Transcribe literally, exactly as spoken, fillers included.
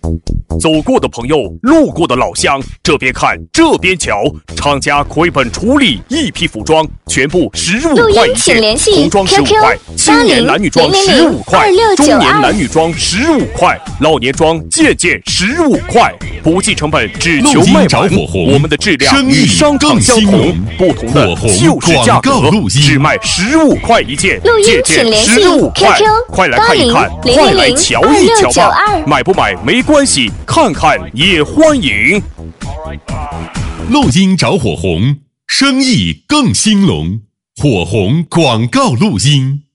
走过的朋友，路过的老乡，这边看这边瞧，厂家亏本处理一批服装，全部十五块一件，童装十五块，青年男女装十五块，中年男女装十五块，老年装件件十五块，不计成本，只求卖完。我们的质量与商场相同，不同的就是价格，只卖十五块一件，件件十五块，快来看一看，快来瞧一瞧吧，买不买没关系。看看也欢迎。 录音找火红，生意更兴隆。火红广告录音。